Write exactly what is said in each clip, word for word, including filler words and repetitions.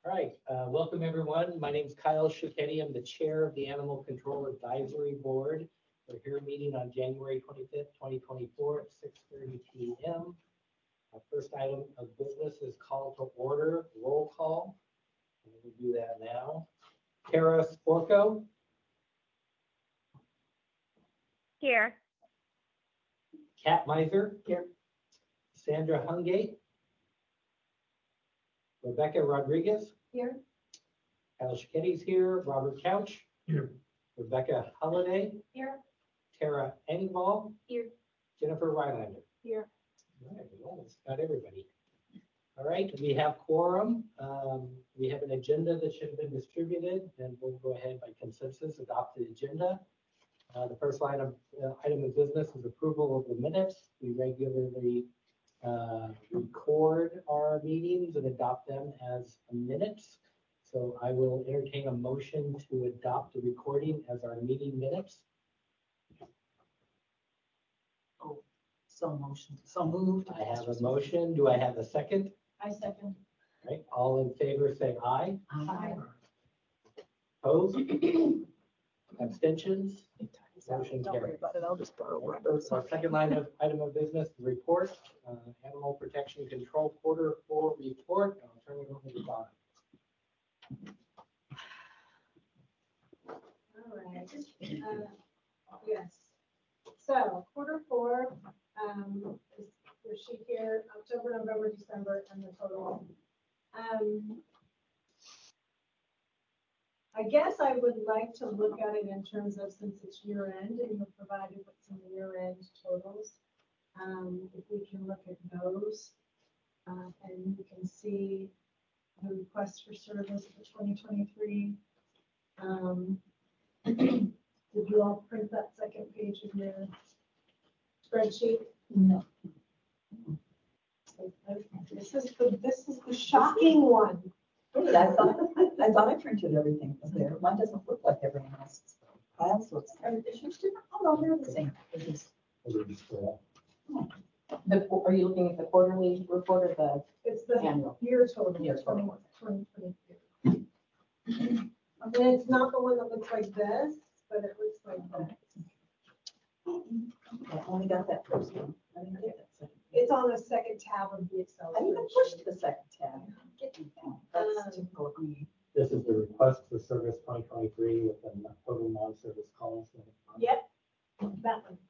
right, uh, welcome everyone. My name is Kyle Schuchetti. I'm the chair of the Animal Control Advisory Board. We're here meeting on January twenty-fifth, twenty twenty-four at six thirty p m Our first item of business is call to order, roll call. And we'll do that now. Tara Sporko. Here. Kat Miser. Here. Sandra Hungate. Rebecca Rodriguez. Here. Kyle Schuchetti's here. Robert Couch. Here. Rebecca Holliday. Here. Tara Engvall. Here. Jennifer Rylander. Here. All right, we almost got everybody. All right, we have quorum. Um, we have an agenda that should have been distributed, and we'll go ahead by consensus adopt the agenda. Uh, the first line of uh, item of business is approval of the minutes. We regularly uh, record our meetings and adopt them as minutes. So I will entertain a motion to adopt the recording as our meeting minutes. Oh, so motion, so moved. I have a motion. Do I have a second? I second. All right, all in favor say aye. Aye. Opposed? Abstentions? Motion Don't worry carries. about it, I'll just borrow one. First, our second line of item of business, report, uh, Animal Protection Control Quarter Four report. I'll turn it over to Bob. All right, uh, yes. So quarter four, um, is your sheet here, October, November, December, and the total. Um, I guess I would like to look at it in terms of, since it's year end and you're provided with some year end totals. Um, if we can look at those, uh, and you can see the request for service for twenty twenty-three. Um, did you all print that second page of your spreadsheet? No. This is the, this is the shocking one. Wait, I thought, I thought I printed everything was there. Mine doesn't look like everyone else's. Kyle's looks, are the issues different? Oh, no, they're the same. It is- The, are you looking at the quarterly report or the It's the annual? year total, Year twenty, total. twenty twenty-two. And then it's not the one that looks like this, but it looks like that. I only got that first one. I didn't get that second. It's on the second tab of the Excel. I even spreadsheet. pushed the second tab. Get me down. That's Um, typical of me. This is the request for service twenty twenty-three with the total non-service calls. Yep, that one.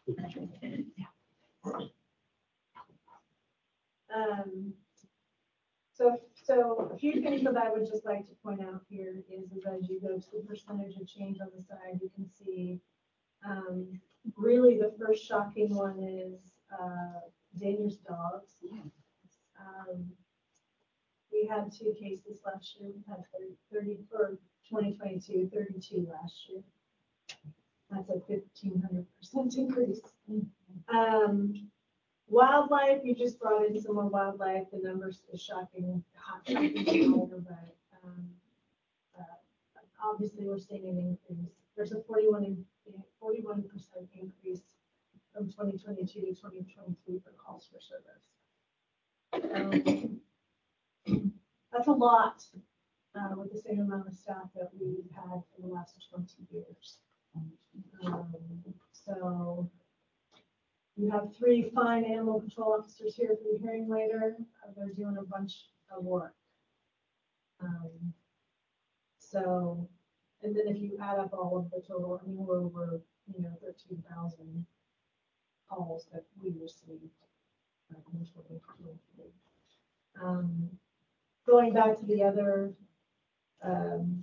Um, so, so a few things that I would just like to point out here is, is as you go to the percentage of change on the side, you can see, um, really the first shocking one is, uh, dangerous dogs. Um, we had two cases last year, we had thirty, thirty, or twenty twenty-two, thirty-two last year. That's a fifteen hundred percent increase. Um, wildlife, you just brought in some more wildlife, the numbers is shocking, hot, shocking, higher, but, um, uh, obviously we're seeing an increase. There's a forty-one, forty-one percent increase from twenty twenty-two to twenty twenty-three for calls for service. Um, That's a lot, uh, with the same amount of staff that we've had for the last twenty years. Um, so you have three fine animal control officers here for the hearing later. Uh, they're doing a bunch of work. Um, so, and then if you add up all of the total, I mean, we're over, you know, thirteen thousand calls that we received. uh, in twenty twenty-three. Um, going back to the other, um,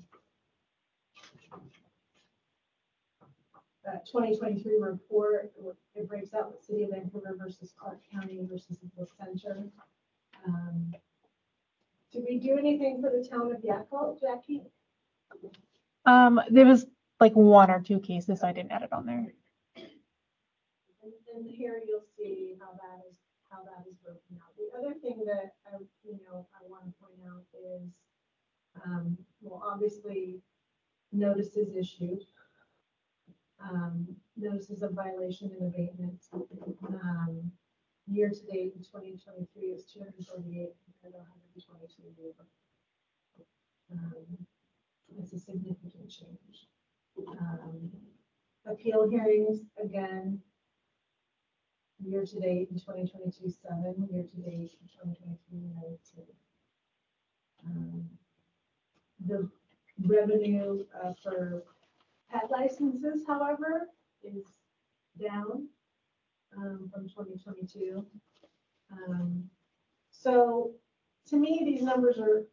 Uh, twenty twenty-three report, it breaks out the city of Vancouver versus Clark County versus the center. Um, Did we do anything for the town of Yakult, Jackie? Um, there was like one or two cases, so I didn't add it on there. And, and here you'll see how that is, how that is broken out. The other thing that I, you know, I want to point out is, um, well, obviously, notices issued. Um, notices of violation and abatement. Um, year to date in twenty twenty-three is two hundred forty-eight compared to one hundred twenty-two. Um, It's a significant change. Um, Appeal hearings, again, year to date in twenty twenty-two, seven, year to date in twenty twenty-three, nineteen. Um, The revenue uh, for pet licenses, however, is down um, from twenty twenty-two. Um, So to me, these numbers are,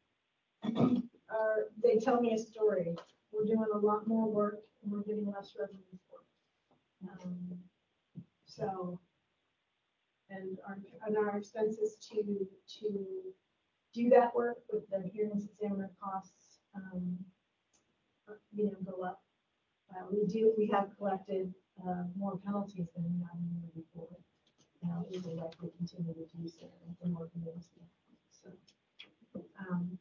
are, they tell me a story. We're doing a lot more work and we're getting less revenue for it. Um, So, and our, and our expenses to, to do that work with the hearings examiner costs, um, are, you know, go up. Uh, we do, we have collected, uh, more penalties than we have in the year before. Now, we will likely continue to do so for more committees. So, um,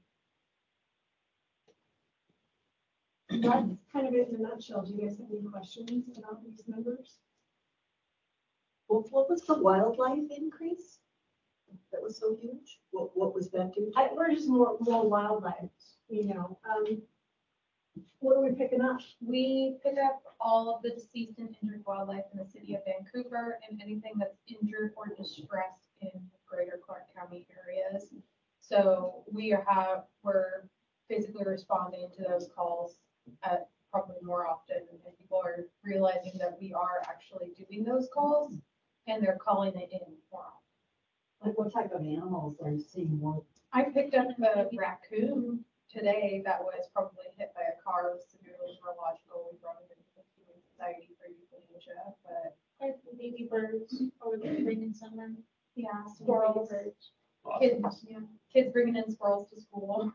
that's kind of it in a nutshell. Do you guys have any questions about these numbers? Well, what was the wildlife increase? That was so huge? What, what was that due to? I, we're just more, more wildlife, you know, um, what are we picking up? We pick up all of the deceased and injured wildlife in the city of Vancouver and anything that's injured or distressed in greater Clark County areas. So we have, we're physically responding to those calls at probably more often, and people are realizing that we are actually doing those calls and they're calling it in more often. Like what type of animals are you seeing more? I picked up a raccoon today that was probably hit by a car, was severely neurological. We brought it into the Human Society for Euthanasia, but Like baby birds over the spring and summer. yeah, Some squirrels, baby birds. kids, yeah, kids bringing in squirrels to school.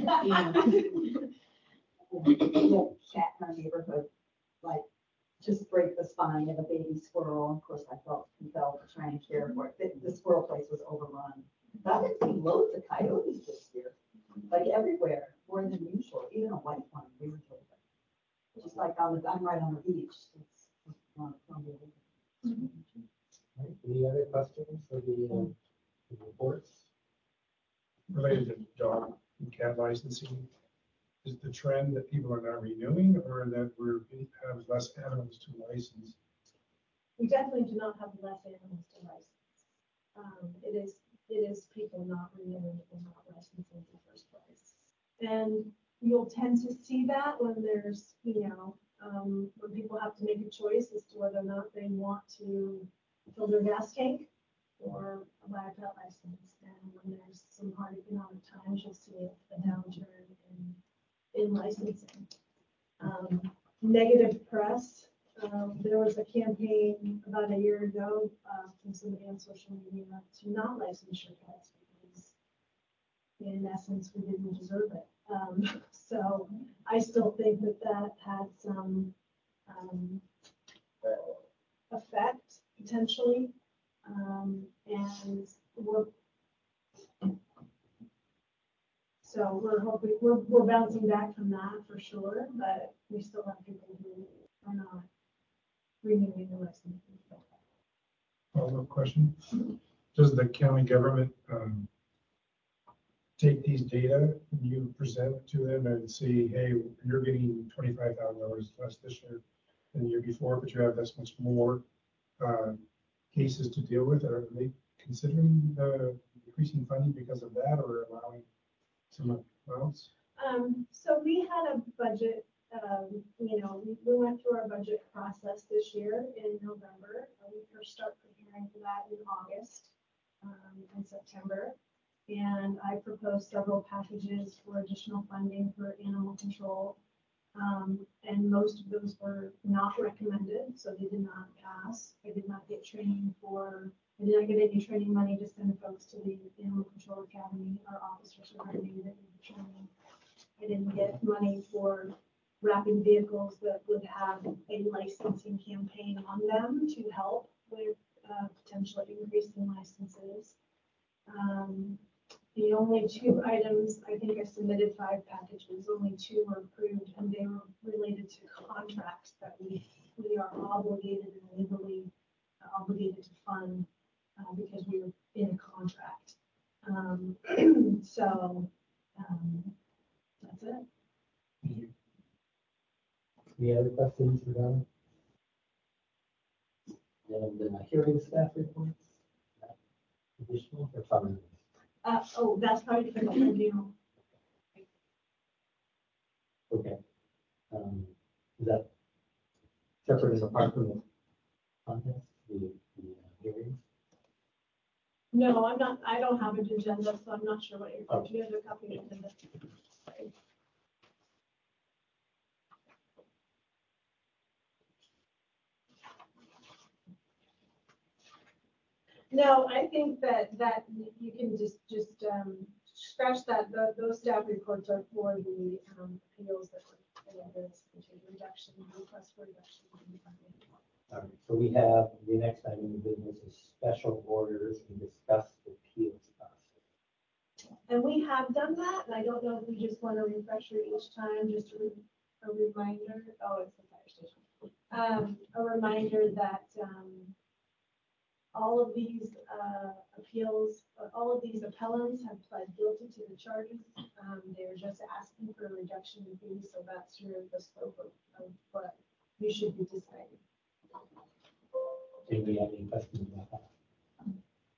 Little cat in our neighborhood, like, just break the spine of a baby squirrel. Of course, I felt compelled to try and care for it. The, the squirrel place was overrun. But I've been seeing loads of coyotes this year, like everywhere, more than usual, even a white one, weirdly. Just like on the, I'm right on the beach. It's, it's not, it's not really- All right, any other questions for the, uh, the reports? Related to dog and cat licensing, is the trend that people are not renewing or that we're, have less animals to license? We definitely do not have less animals to license. Um, it is, it is people not renewing or not licensing in the first place. And you'll tend to see that when there's, you know, um, when people have to make a choice as to whether or not they want to fill their gas tank or buy a pet license. And when there's some hard economic times, you'll see a downturn in, in licensing. Um, negative press. Um, there was a campaign about a year ago uh, from somebody on social media to not license your pets because in essence, we didn't deserve it. Um, so I still think that that had some um, effect potentially. Um, and we're, so we're hoping, we're, we're bouncing back from that for sure, but we still have people who are not renewing the license. Follow-up question. Does the county government um, take these data and you present it to them and see, hey, you're getting twenty-five thousand dollars less this year than the year before, but you have this much more uh, cases to deal with? Are they considering uh, increasing funding because of that or allowing some amounts? Um, so we had a budget, um, you know, we, we went through our budget process this year in November. Uh, We first start preparing for that in August, um, and September. And I proposed several packages for additional funding for animal control. Um, and most of those were not recommended, so they did not pass. I did not get training for, I did not get any training money to send folks to the Animal Control Academy. Our officers were mandated in the training. I didn't get money for wrapping vehicles that would have a licensing campaign on them to help with uh, potential increase in licenses. Um, The only two items, I think I submitted five packages, only two were approved, and they were related to contracts that we, we are obligated and legally obligated to fund uh, because we were in a contract. Um, so, um, That's it. Any other questions regarding? And the hearing staff reports? Additional or summary? Uh, oh, that's probably for the review. Okay. Um, is that separate and apart from the contest, the, the uh, hearings? No, I'm not, I don't have an agenda, so I'm not sure what you're, Oh. do you have a copy of the agenda? No, I think that, that you can just, just, um, scratch that, tho- those staff reports are for the, um, appeals that were, that is, reduction, request for reduction. All right, so we have, the next item of business is special orders and discuss the appeals process. And we have done that, and I don't know if we just want a refresher each time, just a, re- a reminder, oh, it's the fire station. Um, a reminder that, um, all of these, uh, appeals, uh, all of these appellants have pled guilty to the charges. Um, they're just asking for a reduction in fees, so that's your, the scope of, of what you should be deciding. Anybody have any questions about that?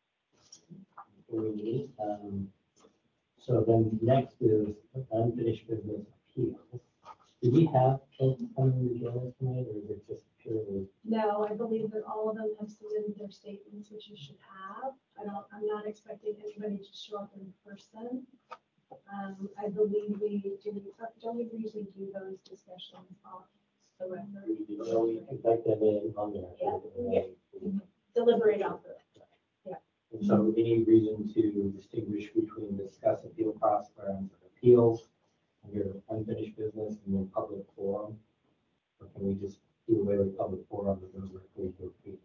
Before we meet, um, so then next is unfinished business appeals. Do we have folks coming to join us tonight, or is it just purely? No, I believe that all of them have submitted their statements, which you should have. I don't, I'm not expecting anybody to show up in person. Um, I believe we do, don't we usually do those discussions off the record? We know we conduct them in on there. Yeah, yeah. Deliberate off of it. Yeah. And so any reason to distinguish between discuss appeal process grounds of appeals, your unfinished business, and then public forum? Or can we just do away with public forum and go directly to appeals?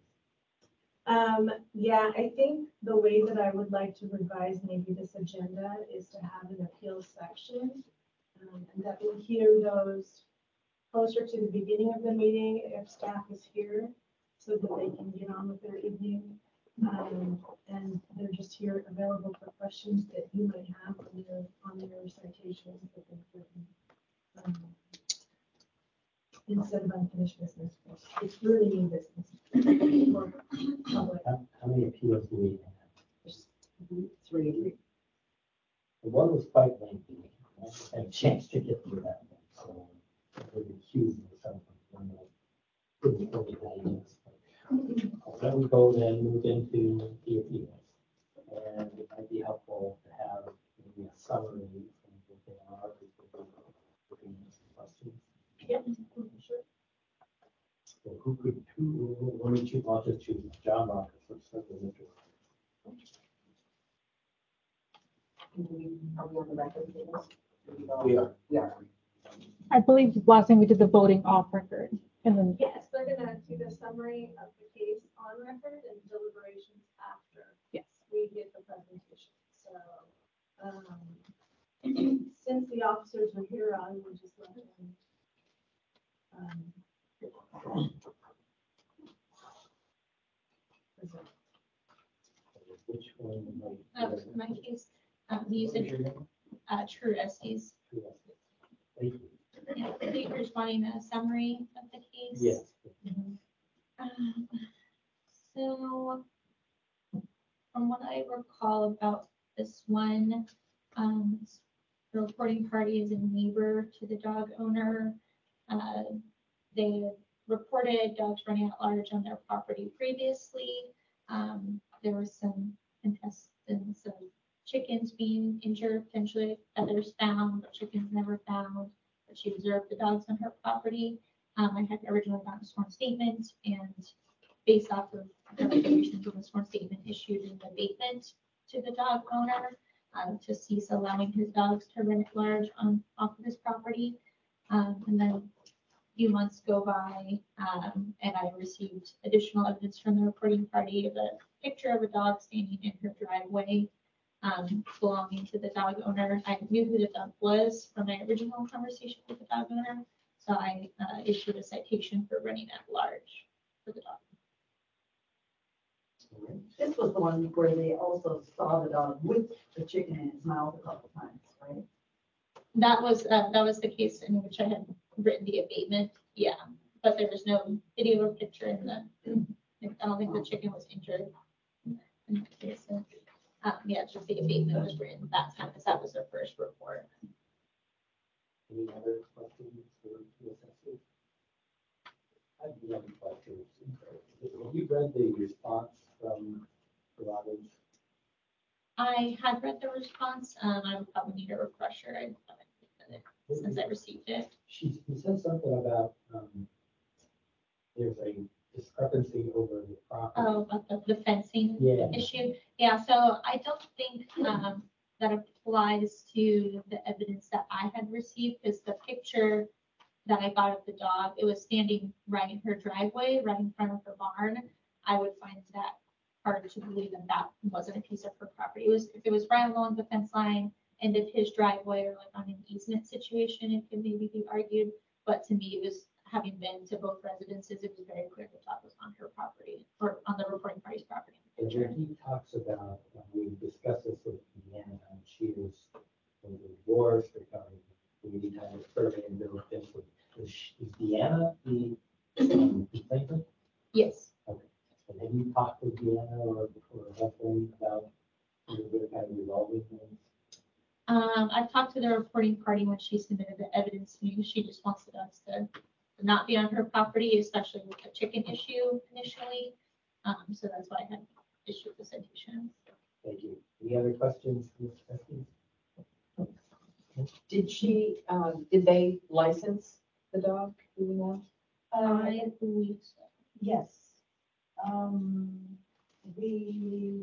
Um, yeah, I think the way that I would like to revise maybe this agenda is to have an appeals section. Um, and that we hear those closer to the beginning of the meeting if staff is here, so that they can get on with their evening. Um, and they're just here available for questions that you might have on your, on your citations that they've written. Um, Instead of unfinished business, it's really new business. for public. How, how many appeals do we have? Three. The one was quite lengthy. I just had a chance to get through that one, so I would accuse myself of one that didn't fully digest. Let me go then move into the appeals. And it might be helpful to have maybe a summary of what they are, before we can ask questions. Yep, sure. So who could, who, let me choose, I'll just choose John Rocker, let's start with Mister Rocker. Are we on the record for this? We are. We are. I believe last time we did the voting off record and then, Yes, they're gonna do the summary of the case on record and deliberations after yes. we get the presentation. So, um, since the officers are here, I will just let them. um, present. Which one? would Uh, like- for my case, um, we use it, uh, True Estes. Thank you. Yeah, I think you're responding to a summary of the case. Yes. Um, So, from what I recall about this one, um, the reporting party is a neighbor to the dog owner. Uh, They had reported dogs running at large on their property previously. Um, There was some contestants of chickens being injured, potentially others found, but chickens never found. But she observed the dogs on her property. Um, I had originally gotten a sworn statement, and based off of the regulations of the sworn statement, issued an abatement to the dog owner um, to cease allowing his dogs to run at large on off of his property. Um, and then a few months go by, um, and I received additional evidence from the reporting party of a picture of a dog standing in her driveway, um, belonging to the dog owner. I knew who the dog was from my original conversation with the dog owner, so I uh, issued a citation for running at large for the dog. This was the one where they also saw the dog with the chicken in his mouth a couple times, right? That was, uh, that was the case in which I had written the abatement, yeah, but there was no video or picture in the, I don't think the chicken was injured. in that case, so, Um, yeah, just the abatement was written that time, because that was their first report. Any other questions for the assessors? I do have a question. Have you read the response from Robbins? I had read the response, um, I would probably need a refresher, I haven't looked at it since I received it. She, she said something about, um, there's a discrepancy over the property. Oh, about the, the fencing Yeah. issue. Yeah, so I don't think, um, that applies to the evidence that I had received, because the picture that I got of the dog, it was standing right in her driveway, right in front of her barn. I would find that hard to believe that that wasn't a piece of her property. It was, if it was right along the fence line, end of his driveway, or like on an easement situation, it could maybe be argued. But to me, it was, having been to both residences, it was very clear the dog was on her property, or on the reporting party's property. And where he talks about, uh, we discussed this with Deanna, and she was, when they divorced, or coming, we need to have a survey and build this. Is she- is Deanna the, um, complainant? Yes. Okay. And have you talked with Deanna or, or husband about, you know, kind of resolving things? Um, I've talked to the reporting party when she submitted the evidence to me. She just wants the dogs to not be on her property, especially with the chicken issue initially. Um, so that's why I had issued the citation. Thank you. Any other questions, Miz Estes? Did she, um, did they license the dog, do we know? Uh, I believe so. yes. Um, we.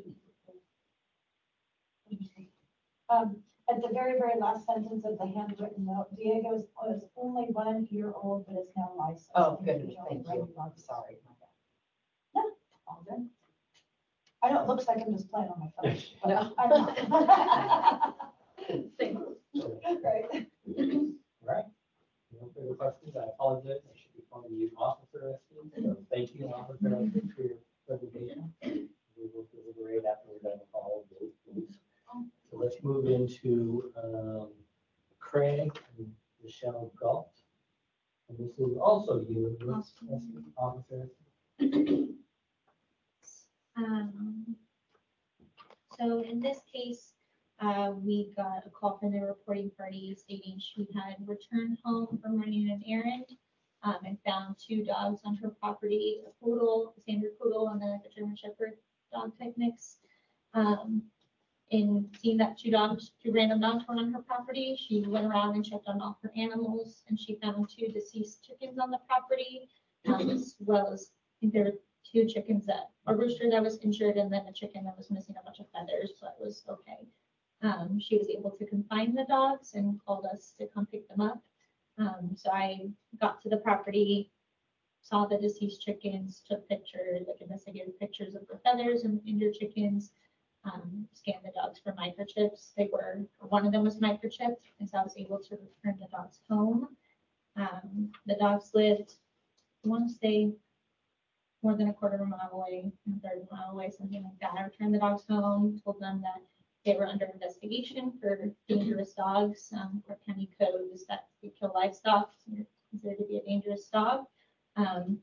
Um, at the very, very last sentence of the handwritten note, Diego's was only one year old, but is now licensed. Oh, goodness, thank you. I'm sorry. All good. I know, it looks like I'm just playing on my phone. but No. I'm not. Thank Right. All right. No further questions. I apologize. I should be calling you Officer Estes. So thank you, Officer Estes, for your presentation. We will deliberate after we're done with all of those, please. So let's move into um, Craig and Michelle Galt. And this is also you, Miz Estes, Officer Estes. Um, so in this case, uh, we got a call from the reporting party stating she had returned home from running an errand, um, and found two dogs on her property, a poodle, a standard poodle, and then like a German Shepherd dog type mix. Um, in seeing that two dogs, two random dogs were on her property, she went around and checked on all her animals, and she found two deceased chickens on the property, um, as well as, I think there were two chickens that, a rooster that was injured, and then a chicken that was missing a bunch of feathers, but was okay. Um, she was able to confine the dogs and called us to come pick them up. Um, so I got to the property, saw the deceased chickens, took pictures, like investigated pictures of the feathers and injured chickens, um, scanned the dogs for microchips. They were, one of them was microchipped, and so I was able to return the dogs home. Um, the dogs lived, I want to say, more than a quarter of a mile away, a third of a mile away, something like that. I returned the dogs home, told them that they were under investigation for dangerous dogs. Um, our county code is that we kill livestock, so you're considered to be a dangerous dog. Um,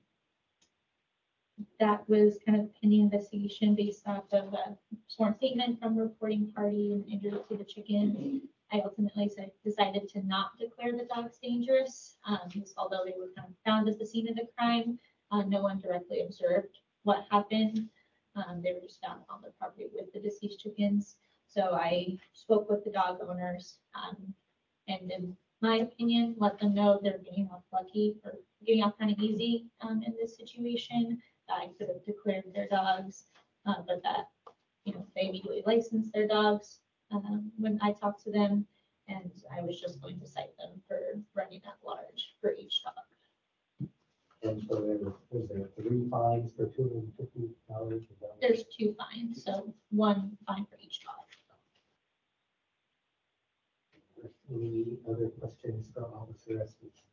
that was kind of pending investigation based off of a sworn statement from the reporting party and injury to the chicken. I ultimately said, decided to not declare the dogs dangerous, um, because although they were kind of found at the scene of the crime, uh, no one directly observed what happened. Um, they were just found on the property with the deceased chickens. So I spoke with the dog owners, um, and in my opinion, let them know they're getting off lucky or getting off kind of easy um, in this situation. That I could have declared their dogs, uh, but that, you know, they immediately licensed their dogs um, when I talked to them, and I was just going to cite them for running at large for each dog. And so there was, was there three fines for two hundred and fifty dollars? There's two fines, so one fine for each dog. Any other questions from Officer Estes?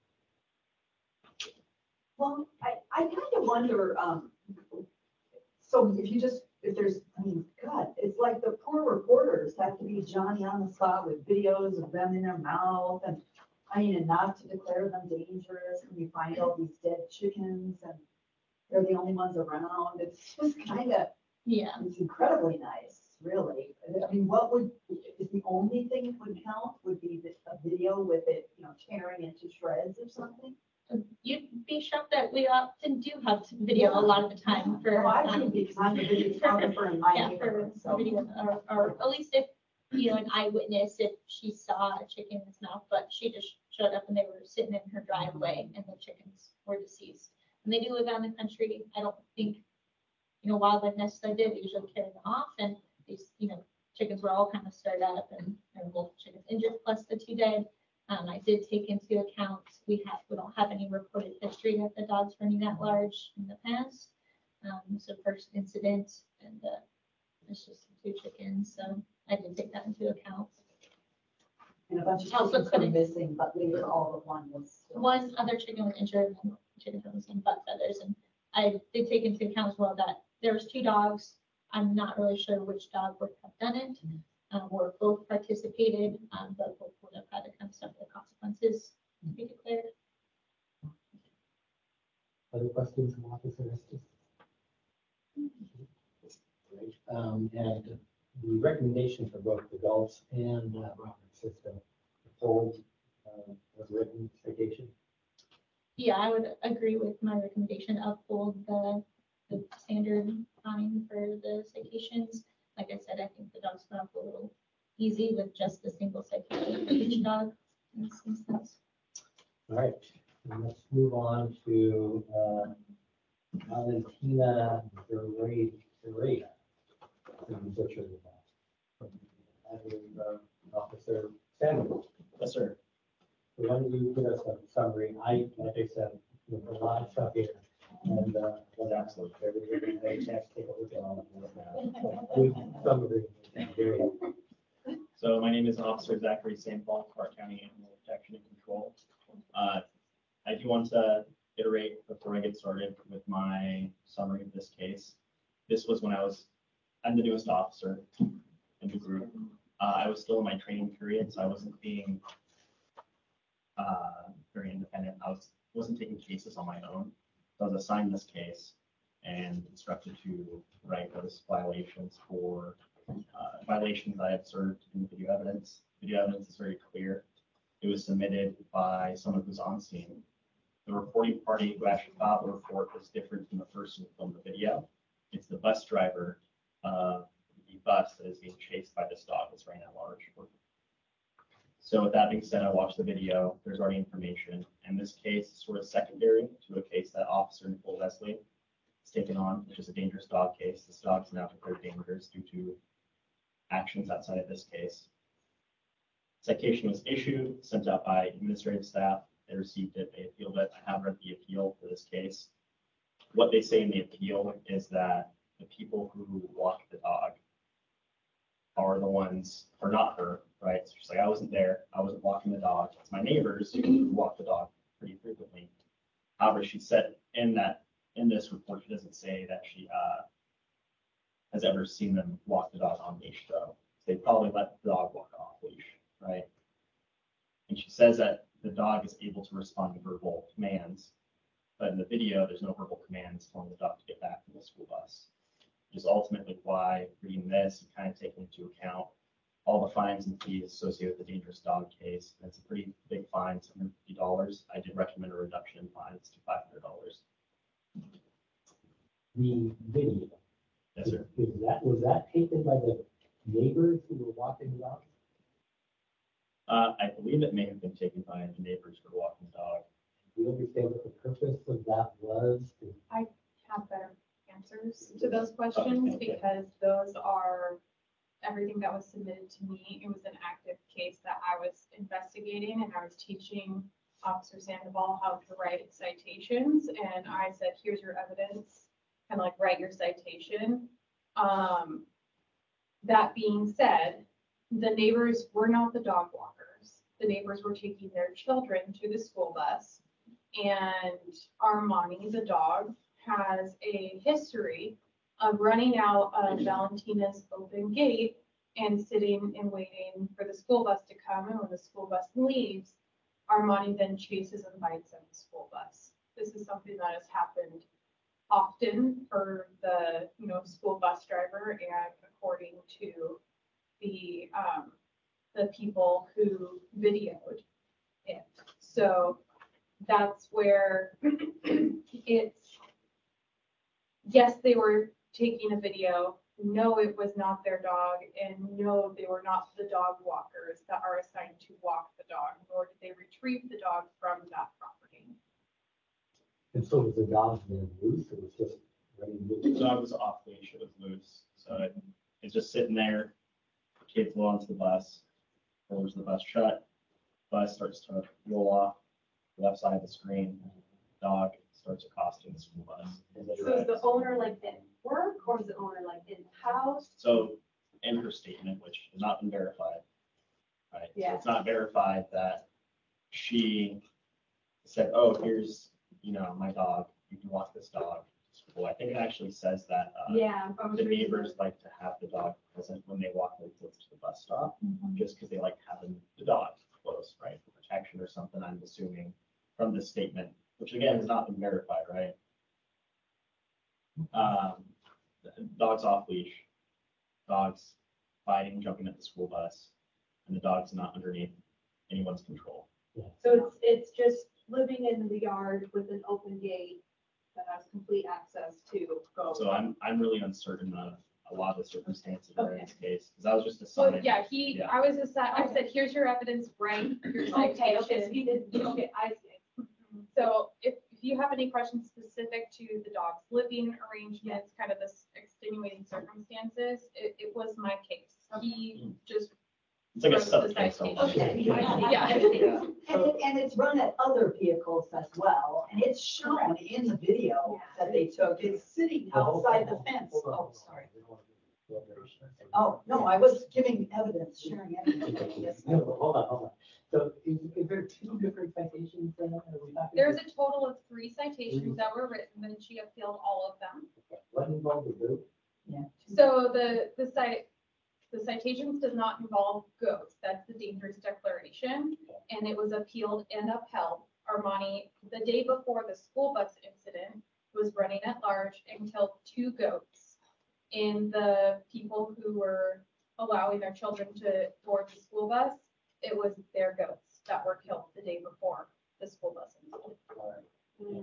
Well, I, I kind of wonder, um, so if you just if there's, I mean, God, it's like the poor reporters have to be Johnny on the spot with videos of them in their mouth and, I mean, and not to declare them dangerous when you find all these dead chickens and they're the only ones around. It's just kind of, Yeah. it's incredibly nice, really. I mean, what would, is the only thing that would count would be the- a video with it, you know, tearing into shreds or something? You'd be shocked that we often do have video a lot of the time for. No, I um, would because I'm a videographer in my Yeah, for neighborhood, so. video, or, or at least if, you know, an eyewitness, if she saw a chicken in its mouth, but she just showed up and they were sitting in her driveway and the chickens were deceased. And they do live out in the country. I don't think, you know, wildlife necessarily did, they usually carry them off and these, you know, chickens were all kind of stirred up and there were both chickens injured plus the two dead. Um, I did take into account, we have, we don't have any reported history of the dogs running that large in the past. Um, so first incident and, uh, it's just two chickens, so I did take that into account. And a bunch of Also chickens were couldn't- missing, but later all but one was. still One missing. other chicken was injured and chickens were missing butt feathers, and I did take into account as well that there was two dogs. I'm not really sure which dog would have done it, um, or both participated, um, but both would have had to kind of suffer the consequences to be declared. Other questions from Officer Estes? Great. Um, and the recommendation for both the Gulfs and uh, Roberts system, hold um, as written citation. Yeah, I would agree with my recommendation, uphold the, the standard fine for the citations. Like I said, I think the dogs got off a little easy with just the single citation for each dog in this instance. All right, and let's move on to uh, Valentina Ferreira. Ferreira. I'm butchering that. That is, uh, Officer Samuel. Yes, sir. So why don't you give us a summary? I, like I said, there's a lot of stuff here. And, uh, what absolutely, everybody had a chance to take a look at all of it. Good summary. Very So my name is Officer Zachary Saint Paul, Clark County Animal Protection and Control. Uh, I do want to iterate before I get started with my summary of this case. This was when I was, I'm the newest officer in the group. Uh, I was still in my training period, so I wasn't being uh, very independent. I was, wasn't taking cases on my own. So I was assigned this case and instructed to write those violations for uh, violations I observed in the video evidence. Video evidence is very clear. It was submitted by someone who's on scene. The reporting party who actually filed the report was different from the person who filmed the video. It's the bus driver of the bus that is being chased by this dog that's running at large. So with that being said, I watched the video. There's already information. And this case is sort of secondary to a case that Officer Nicole Leslie has taken on, which is a dangerous dog case. This dog is now declared dangerous due to actions outside of this case. Citation was issued, sent out by administrative staff. They received it, they appealed it. I have read the appeal for this case. What they say in the appeal is that the people who walk the dog are the ones, or not her, right? So she's like, I wasn't there. I wasn't walking the dog. It's my neighbors who walk the dog pretty frequently. However, she said in that, in this report, she doesn't say that she uh, has ever seen them walk the dog on leash though. They probably let the dog walk off leash, right? And she says that the dog is able to respond to verbal commands, but in the video, there's no verbal commands telling the dog to get back from the school bus. Which is ultimately why reading this and kind of taking into account all the fines and fees associated with the dangerous dog case. And it's a pretty big fine, seven hundred fifty dollars. I did recommend a reduction in fines to five hundred dollars. The video. Yes, sir. Is that, was that taken by the neighbors who were walking the dog? Uh, I believe it may have been taken by the neighbors who were walking the dog. Do you understand what the purpose of that was? I have better answers to those questions Okay. because those are everything that was submitted to me. It was an active case that I was investigating and I was teaching Officer Sandoval how to write citations. And I said, here's your evidence, kind of like write your citation. Um, that being said, the neighbors were not the dog walkers. The neighbors were taking their children to the school bus. And Armani, the dog, has a history of running out of Valentina's open gate and sitting and waiting for the school bus to come. And when the school bus leaves, Armani then chases and bites at the school bus. This is something that has happened often for the, you know, school bus driver, and according to the, um, the people who videoed it. So that's where it's, yes, they were taking a video. No, it was not their dog, and no, they were not the dog walkers that are assigned to walk the dog, nor did they retrieve the dog from that property. And so was the dog then loose, or was just running The loose? dog was off leash, it was loose, so it, it's just sitting there. Kid flew onto the bus, pulls the bus shut, bus starts to roll off the left side of the screen. Dog starts accosting the school bus. So is the owner like at work, or is the owner like in house? So in her statement, which has not been verified, right? So Yeah. it's not verified that she said, oh, here's, you know, my dog, you can walk this dog to school. I think it actually says that uh, Yeah. I was the reading neighbors that. like to have the dog present when they walk their kids to the bus stop, Mm-hmm. just because they like having the dog close, right? For protection or something, I'm assuming from this statement, which again has not been verified, right? Um, the dog's off leash, dog's fighting, jumping at the school bus, and the dog's not underneath anyone's control. So it's, it's just living in the yard with an open gate that has complete access to go. So I'm, I'm really uncertain of a lot of the circumstances that are in this case, because I was just assigned. Well, yeah, he, Yeah. I was just, I said, here's your evidence, right? Your Okay, okay, so citation. he did, okay, I see. So if, if you have any questions specific to the dog's living arrangements, kind of this extenuating circumstances, it, it was my case. He just It's like a wrote the subcase. citation. almost. Okay. Yeah. Yeah. And it, and it's run at other vehicles as well, and it's shown in the video that they took, it's sitting outside the fence. Oh, sorry. Oh, no, I was giving evidence, sharing evidence. Yes, No, but hold on, hold on. So is, is there two different citations then? Are we talking? There's a total of three citations that were written, and she appealed all of them. What involved the group? So the, the site, the citations does not involve goats. That's the dangerous declaration. And it was appealed and upheld. Armani, the day before the school bus incident, was running at large and killed two goats. And the people who were allowing their children to board the school bus, it was their goats that were killed the day before the school bus incident. Alright.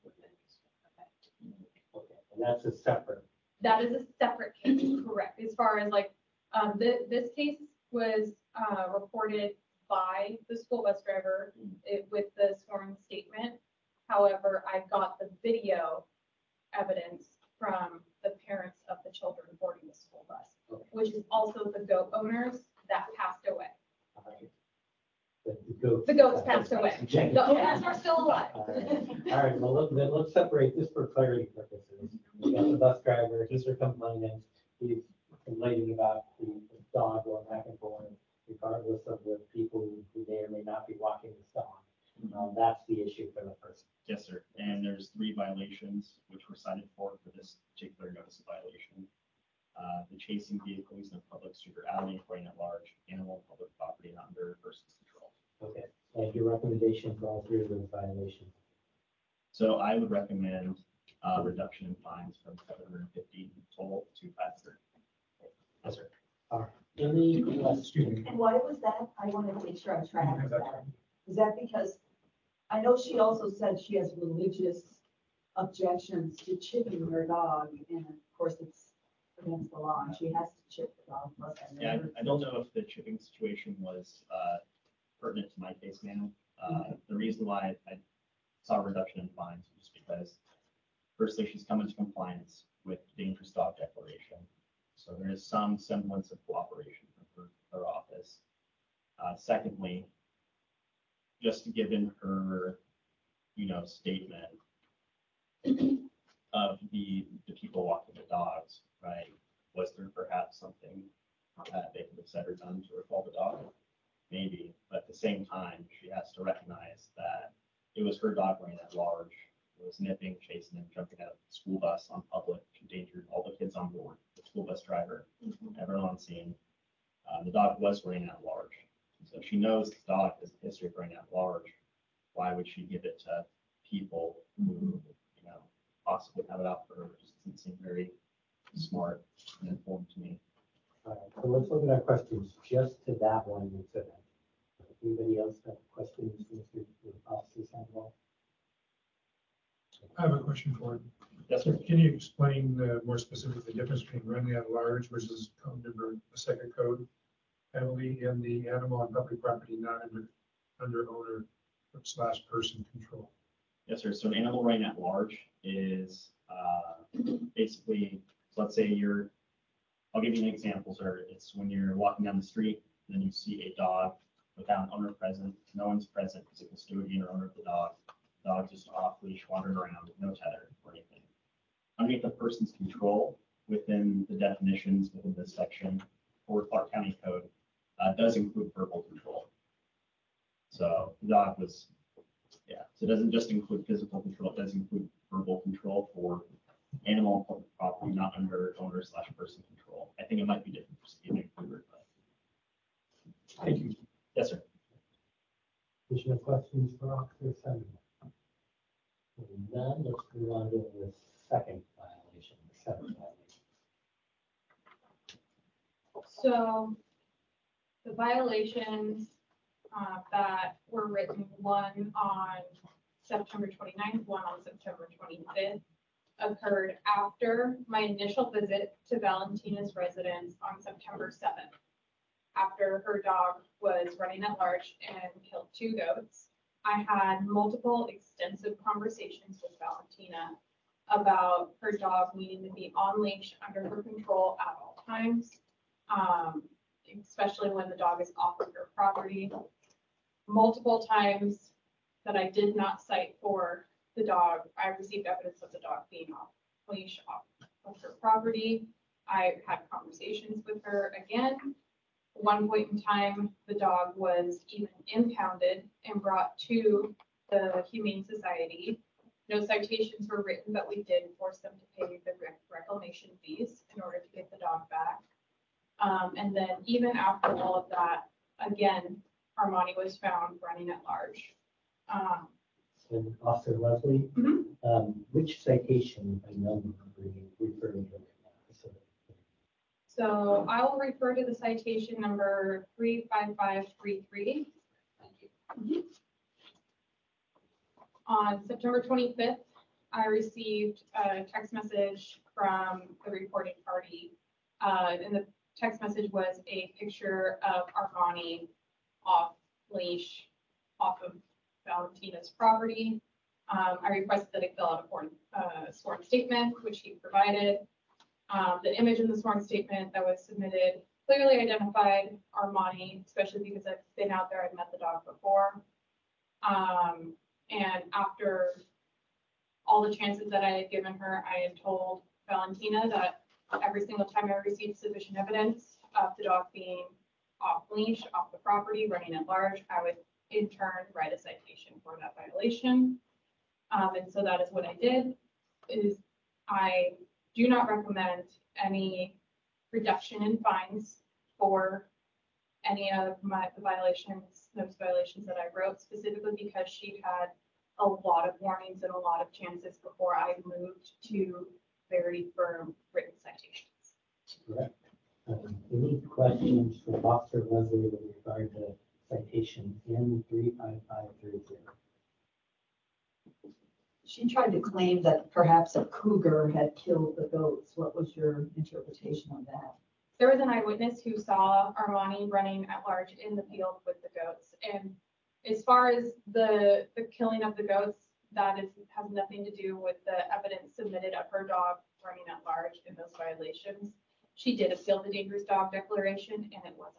Okay, and that's a separate. That is a separate case, correct? As far as like, um, thi- this case was, uh, reported by the school bus driver it, with the sworn statement. However, I got the video evidence from the parents of the children boarding the school bus, which is also the goat owners that passed away. Alright. The the goats. The goats passed away. Okay. The owners are still alive. All right, All right, well, look, then let's separate this for clarity purposes. We got the bus driver, he's her complainant, he's complaining about the the dog going back and forth, regardless of the people who may or may not be walking this dog. Um, that's the issue for the person. Yes, sir. And there's three violations which were cited for for this particular notice of violation. Uh, the chasing vehicle using a public street or alley, running at large, animal and public property not under person's control. Okay, and your recommendation for all three of those violations? So I would recommend uh, reduction in fines from seven hundred fifty total to five hundred. Yes, sir. All right, any questions? Excuse me. And why was that? I wanted to make sure I'm tracking that. Is that because, I know she also said she has religious objections to chipping her dog, and of course it's against the law, and she has to chip the dog. plus I Yeah, remember- I I don't know if the chipping situation was uh, pertinent to my case, ma'am. Uh, The reason why I saw a reduction in fines was because firstly, she's come into compliance with the dangerous dog declaration. So there is some semblance of cooperation from her, her office. Uh, Secondly, just given her, you know, statement of the, the people walking the dogs, right? Was there perhaps something that they could have said or done to recall the dog? Maybe, but at the same time, she has to recognize that it was her dog running at large. It was nipping, chasing, and jumping out of the school bus on public endangered all the kids on board, the school bus driver, everyone on scene. Uh, the dog was running at large. So if she knows the dog has a history of running at large, why would she give it to people who, you know, possibly have it out for her? It just doesn't seem very smart and informed to me. All right, so let's look at our questions just to that one incident. Anybody else have questions, Mister Officer Sandoval? I have a question for you. Yes, So sir. can you explain uh, more specifically the difference between running at large versus code number, the second code? Heavily in the animal and public property not under, under owner slash person control. Yes, sir. So an animal running at large is uh, basically, so let's say you're, I'll give you an example, sir. It's when you're walking down the street and then you see a dog without an owner present, no one's present, physical custodian or owner of the dog. The dog's just off leash, wandering around with no tether or anything. Underneath the person's control, within the definitions within this section for Clark County Code, uh, does include verbal control. So the dog was, yeah, so it doesn't just include physical control, it does include verbal control for animal and public property not under owner slash person control. I think it might be different for Steve and Kluber, but. Thank you. Yes, sir. Additional questions for Officer Sandoval? None, let's move on to the second violation, the seventh violation. So the violations uh, that were written, one on September twenty-ninth, one on September twenty-fifth, occurred after my initial visit to Valentina's residence on September seventh. After her dog was running at large and killed two goats, I had multiple extensive conversations with Valentina about her dog needing to be on leash under her control at all times, um, especially when the dog is off of her property. Multiple times that I did not cite for the dog, I received evidence of the dog being off leash, off of her property. I had conversations with her again. One point in time, the dog was even impounded and brought to the Humane Society. No citations were written, but we did force them to pay the rec- reclamation fees in order to get the dog back. Um, and then even after all of that, again, Armani was found running at large. Um, And Officer Leslie, Mhm. um, which citation by number are you referring to right now? So, So I will refer to the citation number three five five three three. thank you. On September twenty-fifth, I received a text message from the reporting party. Uh, and the text message was a picture of Armani off leash, off of Valentina's property. Um, I requested that it fill out a form, uh, sworn statement, which he provided. Um, the image in the sworn statement that was submitted clearly identified Armani, especially because I've been out there, I've met the dog before. Um, and after all the chances that I had given her, I had told Valentina that every single time I received sufficient evidence of the dog being off leash, off the property, running at large, I would in turn write a citation for that violation. Um, and so that is what I did, is I do not recommend any reduction in fines for any of my the violations, those violations that I wrote, specifically because she had a lot of warnings and a lot of chances before I moved to very firm written citations. Correct. Um, Any questions for Officer Leslie with regard to citation N three five five three zero? She tried to claim that perhaps a cougar had killed the goats. What was your interpretation on that? There was an eyewitness who saw Armani running at large in the field with the goats. And as far as the, the killing of the goats, that is, has nothing to do with the evidence submitted of her dog running at large in those violations. She did appeal the dangerous dog declaration and it was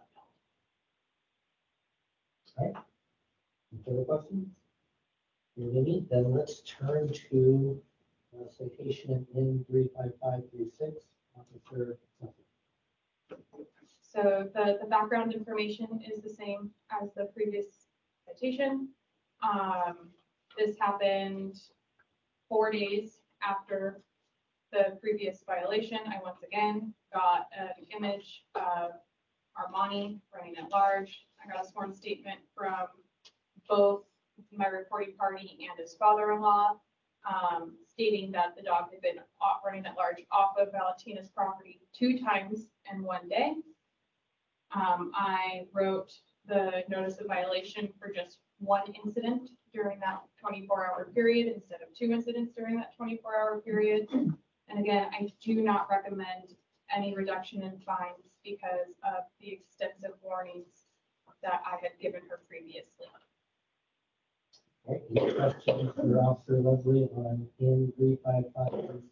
upheld. All right. Any further questions? Any? Then let's turn to uh, citation N three five five three six. Officer Leslie. So the, the background information is the same as the previous citation. Um, this happened four days after the previous violation, I once again got an image of Armani running at large. I got a sworn statement from both my reporting party and his father-in-law, um, stating that the dog had been off, running at large off of Valentina's property two times in one day. Um, I wrote the notice of violation for just one incident during that twenty-four hour period instead of two incidents during that twenty-four hour period. And again, I do not recommend any reduction in fines because of the extensive warnings that I had given her previously. All right, any questions for Officer Leslie on N three five five three six?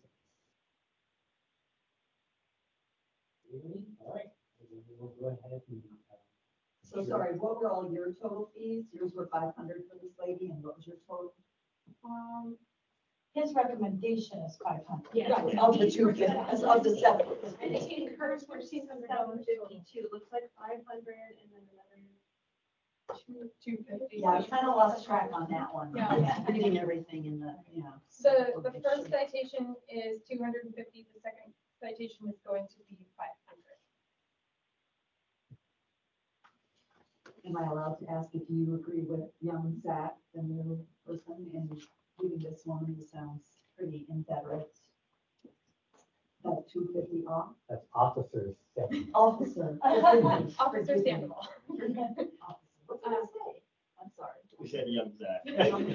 All right, we'll go ahead and. uh, So sorry, what were all your total fees? Yours were five hundred for this lady, and what was your total? Um, his recommendation is five hundred. Yes. Right, of the two, fifty, of the seven. I think hers were six hundred fifty-two, looks like five hundred and then another two, two fifty. Yeah, I kind of lost track on that one. Yeah. Reading everything in the, you know. So the first citation is two hundred fifty, the second citation is going to be five hundred. Am I allowed to ask if you agree with young Zach, the new person, in giving this woman who sounds pretty inveterate? That two fifty off? That's officers. Second. Officer. Officer Sandoval. Officer. What did I say? I'm sorry. We said young Zach.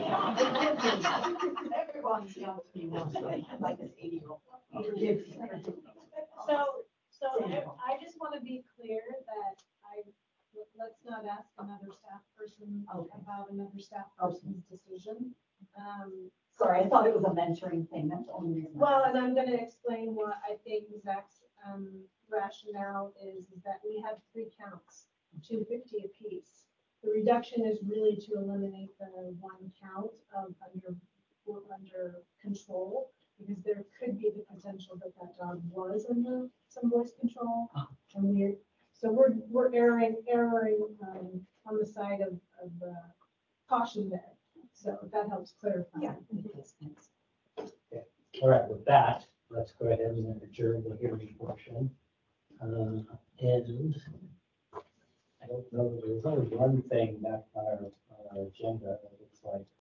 Everyone's young to me now, so I'm like this eighty year old. So, so I, I just want to be clear that I, let's not ask another staff person Okay. about another staff person's decision. Um, Sorry, I thought it was a mentoring thing, that's the only reason. I Well, asked. and I'm gonna explain what I think Zach's um, rationale is, is that we have three counts, two fifty apiece. The reduction is really to eliminate the one count of under, under control, because there could be the potential that that dog was under some voice control. And we're, so we're, we're erring, erring um, on the side of, of uh, caution there. So if that helps clarify. Yeah. it does, thanks. All right, with that, let's go ahead and adjourn the hearing portion. Uh, and I don't know, there's only one thing back on our, on our agenda, it looks like.